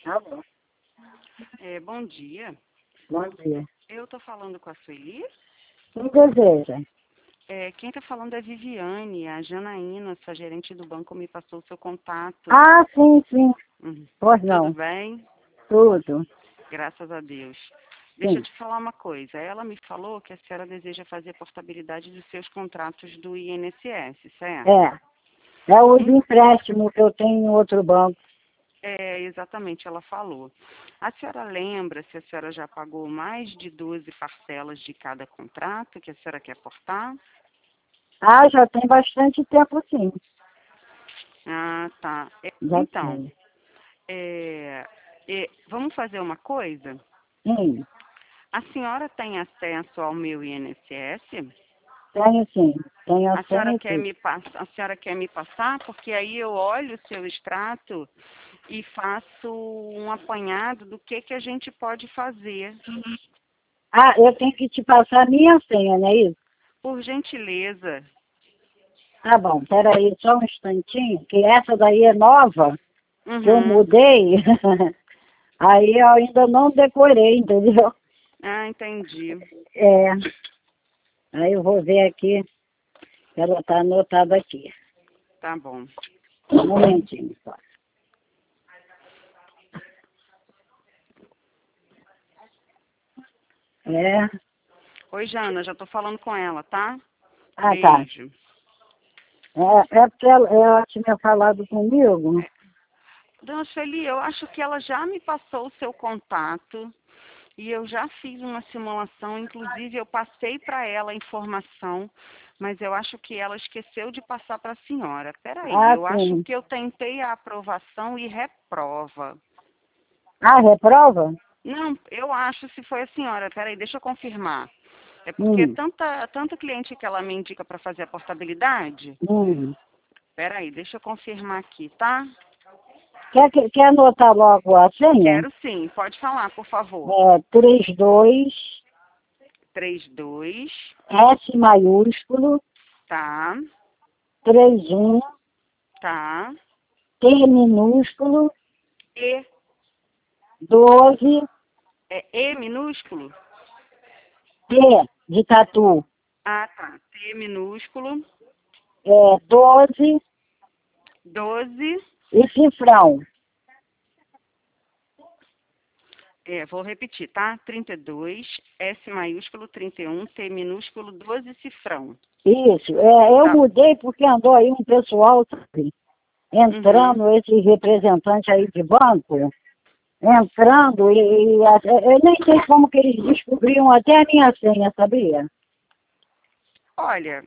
Alô, Bom dia. bom dia. Eu estou falando com a Sueli. Quem deseja? Quem está falando é Viviane. A Janaína, sua gerente do banco, me passou o seu contato. Ah, sim, sim. Uhum. Pois Tudo não, bem? tudo. Graças a Deus. Deixa eu Sim. te falar uma coisa. Ela me falou que a senhora deseja fazer a portabilidade dos seus contratos do INSS, certo? É o empréstimo que eu tenho em outro banco. Exatamente, ela falou. A senhora lembra se a senhora já pagou mais de 12 parcelas de cada contrato que a senhora quer portar? Ah, já tem bastante tempo, sim. Ah, tá. Já Então, tem. vamos fazer uma coisa? Sim, A senhora tem acesso ao meu INSS? tenho sim. Tenho a A senhora senha e quer tudo. me a senhora quer me passar? Porque aí eu olho o seu extrato e faço um apanhado do que a gente pode fazer. Ah, eu tenho que te passar a minha senha, não é isso? Por gentileza. Tá bom, peraí, só um instantinho, que essa daí é nova, que eu Uhum. mudei. Aí eu ainda não decorei, entendeu? Ah, entendi. É, aí eu vou ver aqui, ela está anotada aqui. Tá bom. Um momentinho só. É. Oi, Jana, já tô falando com ela, tá? Ah, tá. Beijo. É porque ela tinha falado comigo. Dona Sueli, eu acho que ela já me passou o seu contato e eu já fiz uma simulação, inclusive eu passei para ela a informação, mas eu acho que ela esqueceu de passar para a senhora. Peraí, Ah, eu acho sim. que eu tentei a aprovação e reprova. Ah, reprova? Não, eu acho se foi a senhora. Peraí, deixa eu confirmar. É porque Hum, tanto cliente que ela me indica para fazer a portabilidade. hum. Peraí, deixa eu confirmar aqui, tá? Quer anotar logo a senha? Quero sim, pode falar, por favor. É 32, 32, S maiúsculo, tá, 31, tá. T minúsculo, E, 12, E minúsculo? T de tatu, Ah, tá. T minúsculo, 12 12, e cifrão. vou repetir, tá? 32, S maiúsculo, 31, T minúsculo, 12, cifrão. Isso, eu Tá. mudei porque andou aí um pessoal, sabe, Uhum. entrando, esse representante aí de banco, entrando eu nem sei como que eles descobriam até a minha senha, sabia? Olha,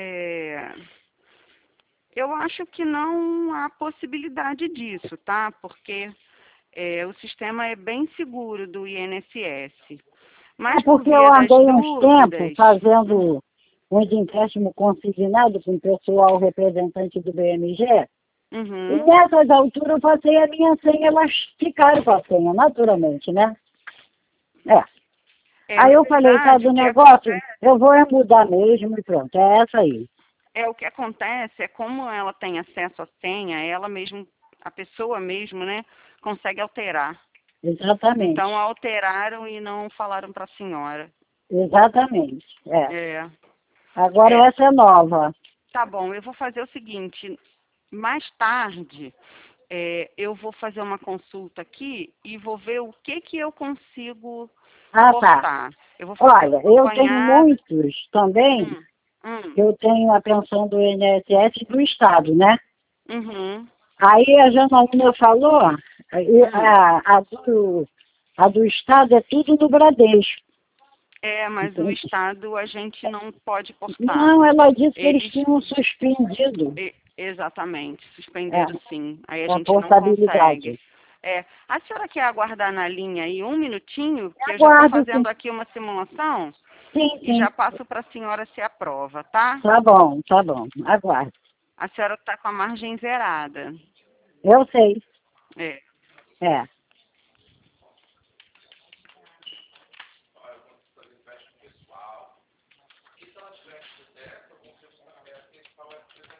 eu acho que não há possibilidade disso, tá? Porque o sistema é bem seguro do INSS. É Mas por porque eu via das andei uns tempos dúvidas, fazendo uns empréstimos consignados com o pessoal representante do BMG, e uhum, nessas alturas eu passei a minha senha, elas ficaram com a senha, naturalmente, né? É. na Aí eu falei, tá verdade, do negócio, eu vou mudar mesmo e pronto, é essa aí. o que acontece é como ela tem acesso à senha, ela mesmo, a pessoa mesmo, né, consegue alterar. Exatamente, Então alteraram e não falaram para a senhora. exatamente, é. É, Agora é, essa é nova. tá bom, eu vou fazer o seguinte, mais tarde eu vou fazer uma consulta aqui e vou ver o que eu consigo Ah, tá. portar. Eu vou fazer Olha, um eu tenho apanhado. muitos também, Hum, hum, eu tenho a pensão do INSS do Estado, né? uhum, Aí a Janaína falou, hum. a do Estado é tudo no Bradesco. Mas o Entende? Estado a gente não pode portar. Não, ela disse que eles Eles, tinham suspendido exatamente, suspenderam é, sim. Aí a a gente não consegue. portabilidade. A senhora quer aguardar na linha aí um minutinho, que eu já estou Aguardo, sim. fazendo aqui uma simulação Sim, e sim. já passo para a senhora se aprova, tá? Tá bom, aguardo. A senhora está com a margem zerada. Eu sei, É. é.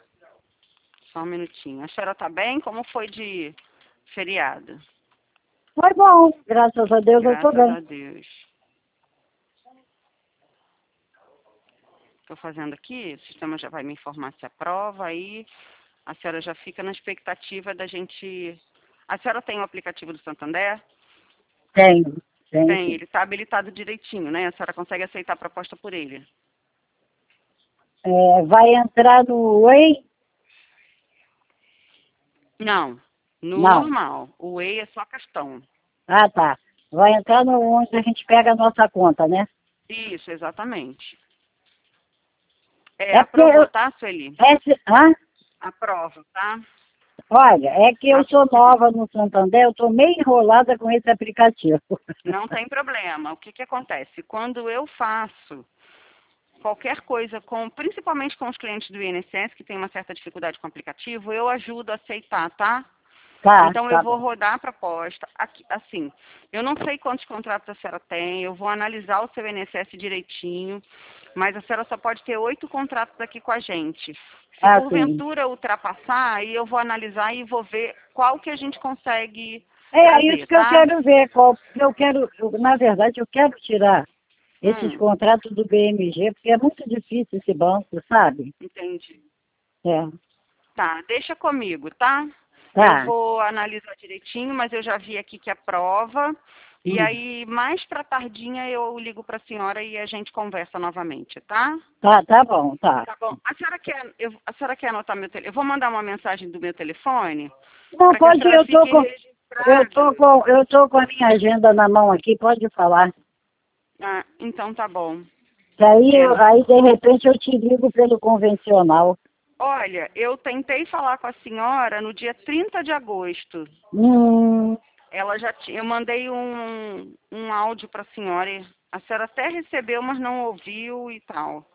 Só um minutinho. A senhora está bem? Como foi de feriado? Foi bom, graças a Deus eu tô Graças a bem. Deus. Estou fazendo aqui, o sistema já vai me informar se aprova, aí a senhora já fica na expectativa da gente... A senhora tem o aplicativo do Santander? Tenho, tenho Tem, sim. ele está habilitado direitinho, né? A senhora consegue aceitar a proposta por ele? Vai entrar no Way? Não, no Não. normal. O Whey é só cartão. Ah, tá. Vai entrar no onde a gente pega a nossa conta, né? Isso, exatamente. É porque Aprovou, tá, Sueli? hã? Aprova, tá? Olha, é que eu A- sou nova no Santander, eu tô meio enrolada com esse aplicativo. Não tem problema. O que que acontece? Quando eu faço qualquer coisa com, principalmente com os clientes do INSS, que tem uma certa dificuldade com o aplicativo, eu ajudo a aceitar, tá? Tá, Então, eu tá vou bom. rodar a proposta. Aqui, assim, eu não sei quantos contratos a senhora tem, eu vou analisar o seu INSS direitinho, mas a senhora só pode ter 8 contratos aqui com a gente. Se Ah, sim. porventura ultrapassar, aí eu vou analisar e vou ver qual que a gente consegue É isso trazer, que eu tá? quero ver, na verdade, eu quero tirar esses contratos do BMG, porque é muito difícil esse banco, sabe? Entendi. É, Tá, deixa comigo, tá? Eu tá. vou analisar direitinho, mas eu já vi aqui que aprova. E Hum. aí, mais para tardinha, eu ligo para a senhora e a gente conversa novamente, tá? Tá bom, tá. Tá bom. A senhora quer anotar meu telefone? Eu vou mandar uma mensagem do meu telefone Não, para que a pode, senhora fique registrada. eu tô com a minha agenda na mão aqui, pode falar. Ah, então tá bom. Que aí, É, aí, de repente, eu te ligo pelo convencional. olha, eu tentei falar com a senhora no dia 30 de agosto. Hum, Ela já tinha, eu mandei um áudio para a senhora. E a senhora até recebeu, mas não ouviu e tal.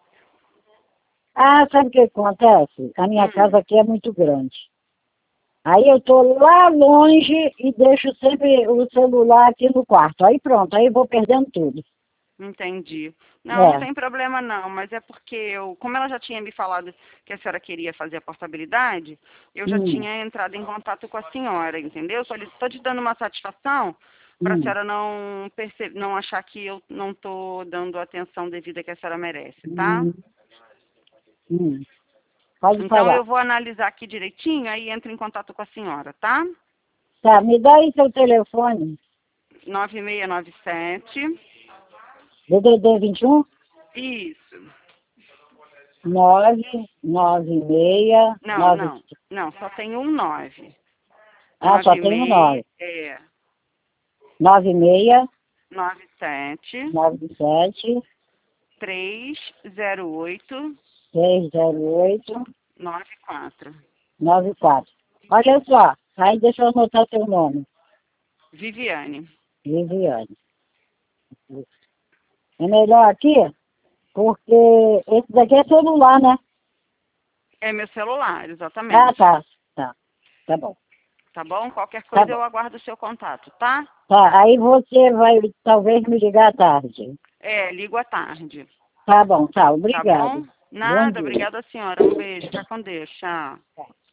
sabe o que acontece? A minha Hum, casa aqui é muito grande. Aí eu tô lá longe e deixo sempre o celular aqui no quarto. Aí pronto, aí vou perdendo tudo. entendi. Não, não É. tem problema não, mas é porque eu, como ela já tinha me falado que a senhora queria fazer a portabilidade, eu já Hum, tinha entrado em contato com a senhora, entendeu? Só estou te dando uma satisfação para a hum, senhora não achar que eu não estou dando a atenção devida que a senhora merece, tá? hum, hum. Pode Então falar. eu vou analisar aqui direitinho, aí entro em contato com a senhora, tá? Tá, me dá aí seu telefone. 9697. DDD 21 Isso. 996 Não, 9. não. Não, só tem um 9. Ah, só tem um 9. 96 97 97 308 608 94. 94. Olha só, aí deixa eu anotar seu nome. Viviane. Viviane. É melhor aqui, porque esse daqui é celular, né? É meu celular, Ah, exatamente. tá. Tá. Tá bom. Tá bom? Qualquer Tá coisa bom. eu aguardo o seu contato, tá? Tá, aí você vai talvez me ligar à tarde. Ligo à tarde. Tá bom, tá. Tá Obrigado. bom? Bom Nada, dia. obrigada, senhora. Um beijo. Fica com Deus. Tchau.